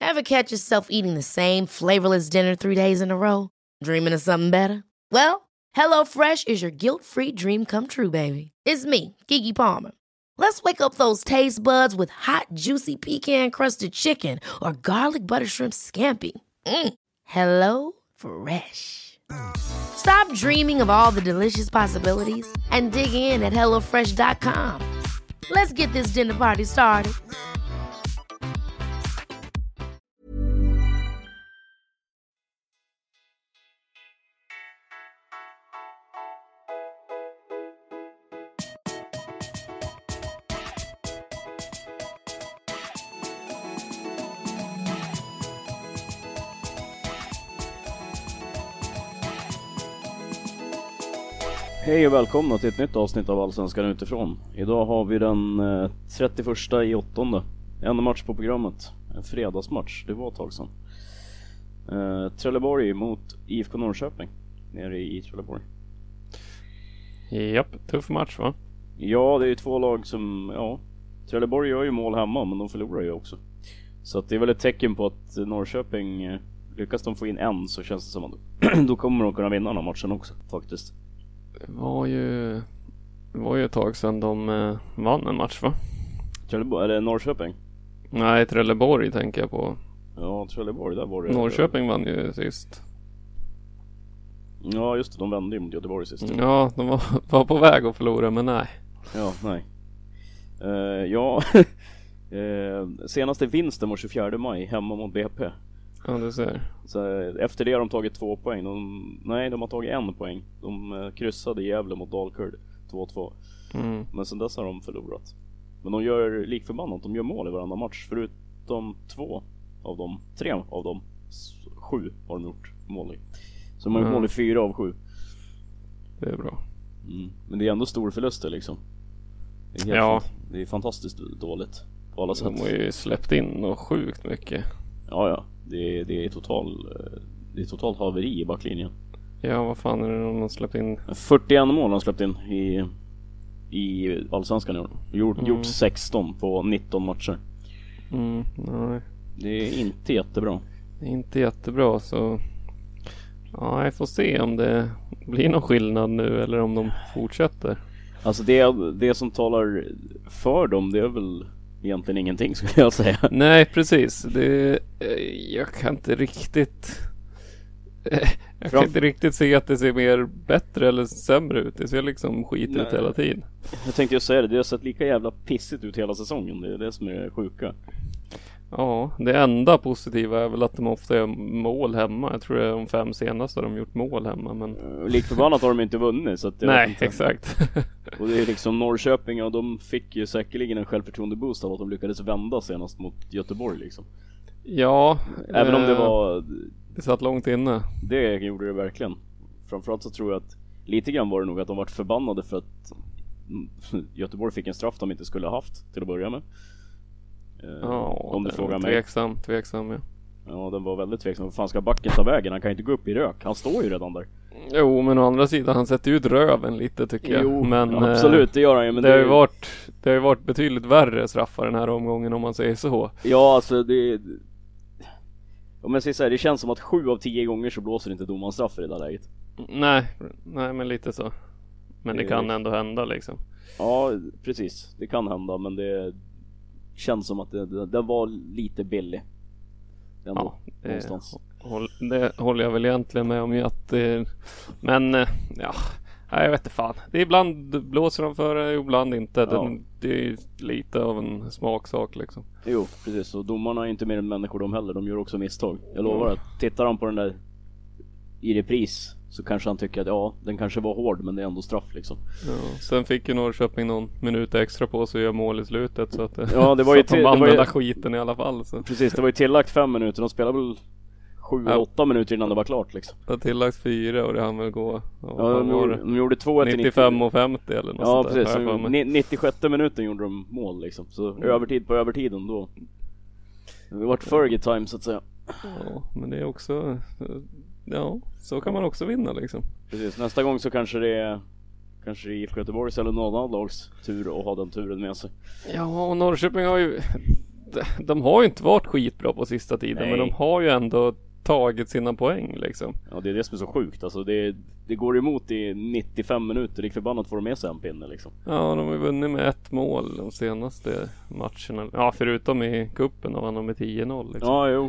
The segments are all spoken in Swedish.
Ever catch yourself eating the same flavorless dinner 3 days in a row? Dreaming of something better? Well, HelloFresh is your guilt-free dream come true, baby. It's me, Keke Palmer. Let's wake up those taste buds with hot, juicy pecan-crusted chicken or garlic butter shrimp scampi. Hello Fresh. Stop dreaming of all the delicious possibilities and dig in at HelloFresh.com. Let's get this dinner party started. Hej och välkomna till ett nytt avsnitt av Allsvenskan utifrån. Idag har vi den 31/8. En match på programmet. En fredagsmatch, det var ett tag sedan. Trelleborg mot IFK Norrköping nere i Trelleborg. Japp, tuff match va? Ja, det är ju två lag som, ja, Trelleborg gör ju mål hemma men de förlorar ju också. Så att det är väl ett tecken på att Norrköping, lyckas de få in en så känns det som att då kommer de kunna vinna den här matchen också faktiskt. Det var ju ett tag sedan de vann en match va? Trelleborg, eller Norrköping? Nej, Trelleborg tänker jag på. Ja, Trelleborg, där var det. Norrköping vann ju sist. Ja, just det, de vände ju mot Göteborg sist. Ja, de var på väg att förlora, men nej. Ja, nej. Senaste vinsten var 24 maj hemma mot BP. Ja, du ser. Så efter det har de tagit 2 poäng. De har tagit 1 poäng. De kryssade i Gävle mot Dalkurd 2-2. Men sen dess har de förlorat. Men de gör likförbannat. De gör mål i varandra match. Förutom 2 av dem, 3 av dem, 7 har de gjort mål i. Så de har gjort mål i 4 av 7. Det är bra. Men det är ändå stor förluster liksom. Det är fantastiskt dåligt på alla sätt. De har ju släppt in något sjukt mycket. Ja. Det är totalt haveri i backlinjen. Ja, vad fan är det de har släppt in? 41 mål har de släppt in i Allsvenskan i år. Gjort 16 på 19 matcher. Nej. Det är inte jättebra. Det är inte jättebra, så ja, jag får se om det blir någon skillnad nu eller om de fortsätter. Alltså det som talar för dem, det är väl egentligen ingenting skulle jag säga. Nej, precis. Jag kan inte riktigt se att det ser mer bättre eller sämre ut. Det ser liksom skit ut hela tiden. Jag tänkte ju säga det. Det har sett lika jävla pissigt ut hela säsongen. Det är det som är sjuka. Ja, det enda positiva är väl att de ofta gör mål hemma. Jag tror det är de 5 senaste har de gjort mål hemma, men likförbannat har de inte vunnit så att nej, exakt. Och det är liksom Norrköping, och de fick ju säkerligen en självförtroende-boost av att de lyckades vända senast mot Göteborg liksom. Ja, även om det satt långt inne. Det gjorde det verkligen. Framförallt så tror jag att lite grann var det nog att de var förbannade för att Göteborg fick en straff de inte skulle ha haft till att börja med. Om du frågar mig. Tveksam, ja. Ja, den var väldigt tveksam. Vad fan ska backen ta vägen? Han kan inte gå upp i rök. Han står ju redan där. Jo, men å andra sidan, han sätter ut röven lite tycker jag. Jo, men, ja, absolut, det gör han ju. Men det har ju varit betydligt värre straffar den här omgången om man säger så. Ja, alltså om jag säger så här, det känns som att 7 av 10 gånger så blåser inte domaren straff i det där läget. Nej, men lite så. Men det kan ändå hända liksom. Ja, precis. Det kan hända, men det känns som att det var lite billig. Ändå, någonstans. Det håller jag väl egentligen med om att men ja, jag vet inte fan. Det är ibland blåser de för det, ibland inte. Det är lite av en smaksak liksom. Jo, precis. Och domarna är inte mer än människor de heller. De gör också misstag. Jag lovar att tittar han på den där i repris så kanske han tycker att den kanske var hård, men det är ändå straff liksom. Ja, sen fick ju Norrköping någon minut extra på sig att göra mål i slutet, så att det var ju de vann den där skiten i alla fall så. Precis, det var ju tillagt 5 minuter. De spelade väl 7-8 minuter innan det var klart liksom. Det var tillagt 4 och det hann väl gå. De gjorde 2-1 till 95 och 50 eller något sånt där. Precis. 96 minuten gjorde de mål liksom. Så övertid på övertiden då. Det har varit Fergie time så att säga. Ja, men det är också så kan man också vinna liksom. Precis, nästa gång så kanske det är IFK Göteborgs eller någon annan lags tur att ha den turen med sig. Ja, och Norrköping har ju de har ju inte varit skitbra på sista tiden. Nej. Men de har ju ändå tagit sina poäng liksom. Ja, det är det som är så sjukt. Alltså det går emot i 95 minuter. Det är förbannat får de med sig en pinne liksom. Ja, de har ju vunnit med 1 mål de senaste matcherna. Ja, förutom i kuppen och vann de med 10-0 liksom. Ja, jo.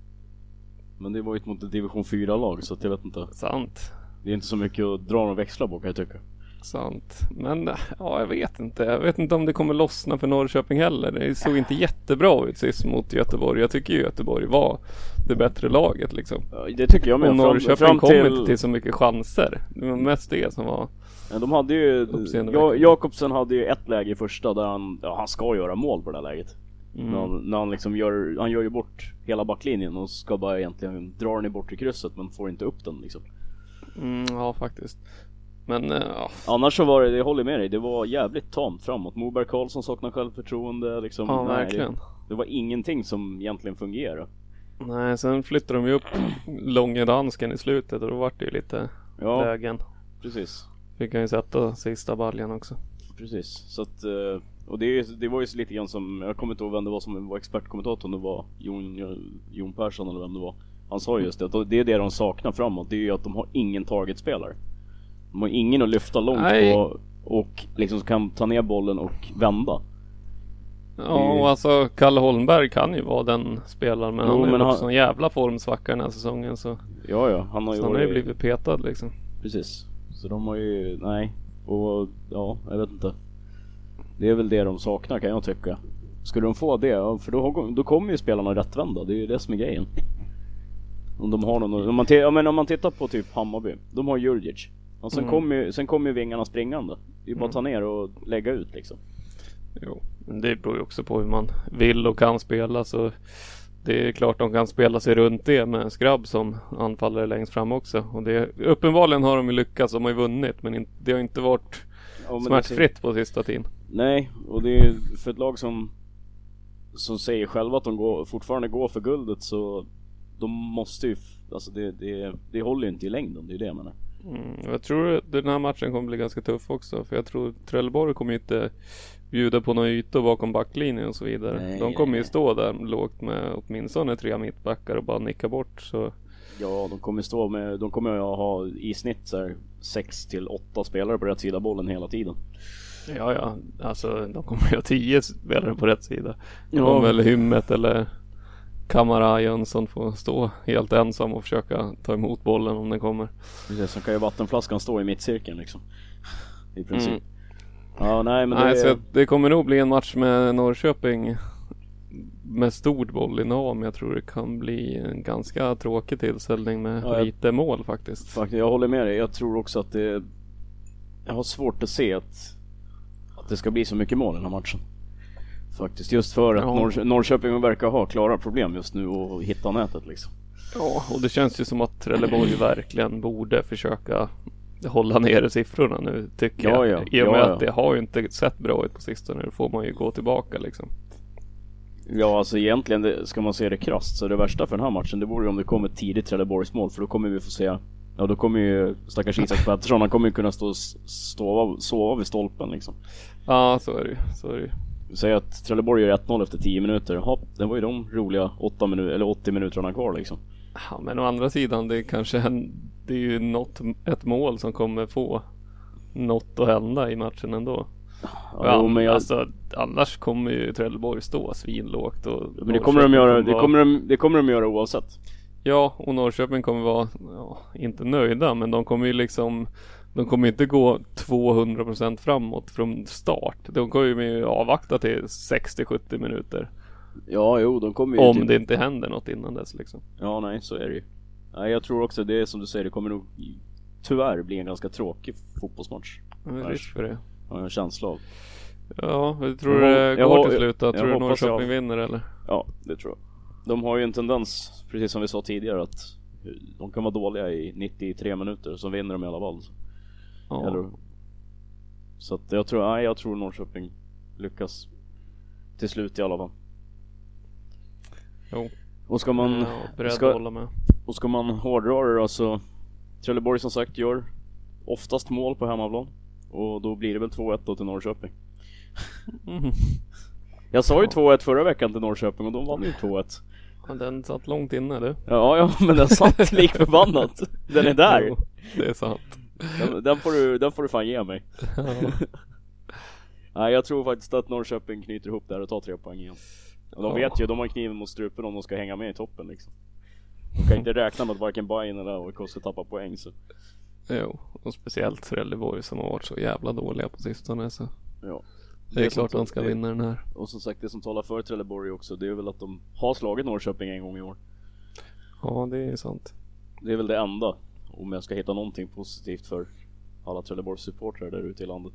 Men det var ju mot ett division 4-lag, så att jag vet inte. Sant. Det är inte så mycket att dra och växla på, kan jag tycka. Sant. Men ja, jag vet inte. Jag vet inte om det kommer lossna för Norrköping heller. Det såg inte jättebra ut sist mot Göteborg. Jag tycker ju Göteborg var det bättre laget liksom. Ja, det tycker jag med. Och Norrköping fram kom till... inte till så mycket chanser. Det var mest det som var... Ja, de hade ju... Jakobsen hade ju ett läge i första där han ska göra mål på det här läget. När han liksom han gör ju bort hela backlinjen och ska bara egentligen dra den i bort i krysset, men får inte upp den liksom. Ja, faktiskt. Men ja. Annars så var det, jag håller med dig, det var jävligt tamt framåt. Moberg Karlsson saknar självförtroende liksom. Ja, nej, verkligen. Det var ingenting som egentligen fungerade. Nej, sen flyttade de ju upp långa dansken i slutet och då var det ju lite lägen. Precis. Fick han ju sätta sista baljan också. Precis, så att och det var ju så lite grann som, jag kommer inte ihåg vem det var som var expertkommentatorn, det var Jon Persson eller vem det var. Han sa just det, att det är det de saknar framåt, det är ju att de har ingen targetspelare. De har ingen att lyfta långt på och liksom kan ta ner bollen och vända. Ja, och alltså Kalle Holmberg kan ju vara den spelaren, men han är också en jävla formsvacka den här säsongen så. Ja, han har ju blivit petad liksom. Precis. Så de har ju, och ja, jag vet inte. Det är väl det de saknar, kan jag tycka. Skulle de få det, för då kommer ju spelarna rättvända. Det är ju det som är grejen. Om de har någon, om man tittar på typ Hammarby, de har Djurdjic. Och sen kommer ju vingarna springande. Det är bara att ta ner och lägga ut liksom. Jo, men det beror ju också på hur man vill och kan spela, så det är klart de kan spela sig runt det med Skrabb som anfaller längst fram också. Och uppenbarligen har de ju lyckats, de har ju vunnit, men det har inte varit smärtfritt på sista tiden. Nej, och det är för ett lag som säger själva att de fortfarande går för guldet, så de måste ju, alltså det håller ju inte i längden, det är det jag menar. Jag tror att den här matchen kommer bli ganska tuff också, för jag tror Trelleborg kommer inte bjuda på några ytor bakom backlinjen och så vidare. De kommer ju stå där lågt med åtminstone 3 mittbackar och bara nicka bort, så. Ja, de kommer att ha i snitt så här 6-8 spelare på rätt sida bollen hela tiden. Ja, alltså de kommer ju ha 10 spelare på rätt sida. Ja. Eller Hymmet eller Kamara Jönsson får stå helt ensam och försöka ta emot bollen om den kommer. Precis, så kan ju vattenflaskan stå i mittcirkeln liksom. I princip. Ja, nej, så det kommer nog bli en match med Norrköping med stort bollinnehav, men jag tror det kan bli en ganska tråkig tillställning med lite mål faktiskt. Jag håller med dig. Jag tror också att jag har svårt att se att det ska bli så mycket mål i den här matchen. Faktiskt, just för att Norrköping verkar ha klara problem just nu och hitta nätet liksom. Ja, och det känns ju som att Trelleborg verkligen borde försöka hålla nere siffrorna nu, tycker jag. I och med att det har ju inte sett bra ut på sistone. Nu får man ju gå tillbaka liksom. Ja, alltså egentligen ska man se det krasst, så det värsta för den här matchen, det vore om det kommer tidigt Trelleborgs mål, för då kommer vi få se, då kommer ju stackars Isak Pettersson, han kommer ju kunna sova vid stolpen liksom. Ja, så är det ju. Säg att Trelleborg gör 1-0 efter 10 minuter. Det var ju de roliga 80 minuterna kvar liksom. Ja, men å andra sidan, det är ju ett mål som kommer få något att hända i matchen ändå. Ja, men alltså, annars kommer ju Trelleborg stå svinlågt. Men det kommer de göra oavsett. Ja, och Norrköping kommer vara inte nöjda, men de kommer ju liksom, de kommer inte gå 200% framåt från start. De kommer ju avvakta till 60-70 minuter. Ja, jo, de kommer ju om det inte händer något innan dess liksom. Ja, nej, så är det ju. Nej, jag tror också det är som du säger, det kommer nog tyvärr bli en ganska tråkig fotbollsmatch. Risk för det. Ja, en känsla av. Ja, jag tror det går till slut. Tror du Norrköping vinner eller? Ja, det tror jag. De har ju en tendens, precis som vi sa tidigare, att de kan vara dåliga i 93 minuter, så vinner de i alla fall. Ja. Eller, så att jag tror Norrköping lyckas till slut i alla fall. Jo. Och ska man hålla med. Och ska man hårdra det då, så Trelleborg som sagt gör oftast mål på hemmaplan, och då blir det väl 2-1 då till Norrköping. Jag sa ju 2-1 förra veckan till Norrköping och de vann ju 2-1. Ja, den satt långt inne du. Ja, men den satt likförbannat. Den är där. Jo, det är sant. Den får du fan ge mig. Ja. Nej, jag tror faktiskt att Norrköping knyter ihop där och tar 3 poäng igen. Och de vet ju, de har kniven mot strupen om de ska hänga med i toppen liksom. De kan inte räkna med att varken Bayern eller AIK ska tappa poäng så. Jo, och speciellt Trelleborg som har varit så jävla dåliga på sistone så. Ja. Det är klart de ska vinna den här. Och som sagt, det som talar för Trelleborg också, det är väl att de har slagit Norrköping en gång i år. Ja, det är sant. Det är väl det enda, om jag ska hitta någonting positivt för alla Trelleborgs supportrar där ute i landet.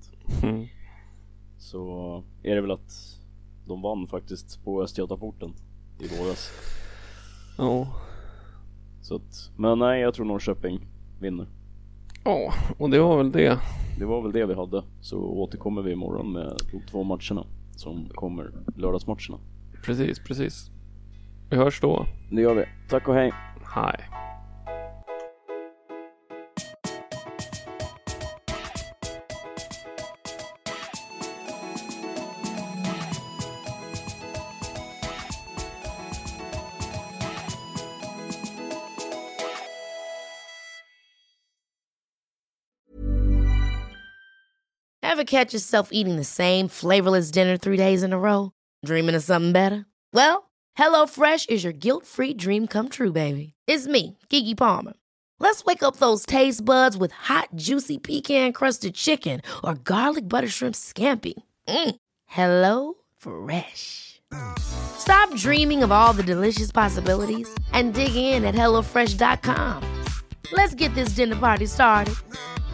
Så är det väl att de vann faktiskt på Östgötaporten i våras. Ja. Så att, men nej, jag tror Norrköping vinner. Ja, och det var väl det. Det var väl det vi hade. Så återkommer vi imorgon med de 2 matcherna som kommer, lördagsmatcherna. Precis. Vi hörs då. Det gör vi. Tack och hej. Hej. Ever catch yourself eating the same flavorless dinner 3 days in a row? Dreaming of something better? Well, HelloFresh is your guilt-free dream come true, baby. It's me, Keke Palmer. Let's wake up those taste buds with hot, juicy pecan-crusted chicken or garlic butter shrimp scampi. Hello Fresh. Stop dreaming of all the delicious possibilities and dig in at HelloFresh.com. Let's get this dinner party started.